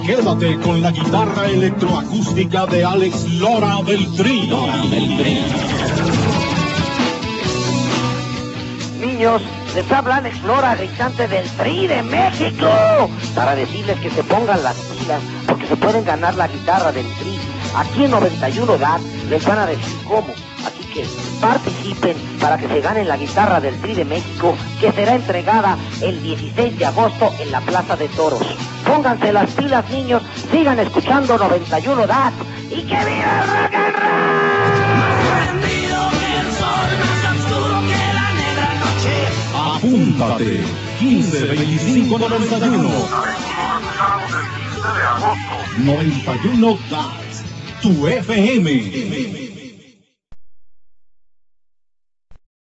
Quédate con la guitarra electroacústica de Alex Lora del Tri. Niños, les habla Alex Lora, cantante del Tri de México, para decirles que se pongan las pilas, porque se pueden ganar la guitarra del Tri. Aquí en 91 DAT les van a decir cómo. Así que participen para que se ganen la guitarra del Tri de México, que será entregada el 16 de agosto en la Plaza de Toros. Pónganse las pilas, niños, sigan escuchando 91 DAT y que viva el rock and roll. Prendido el sol más oscuro que la negra noche. Apúntate, 15, 25, 91. 91 DAT, tu FM.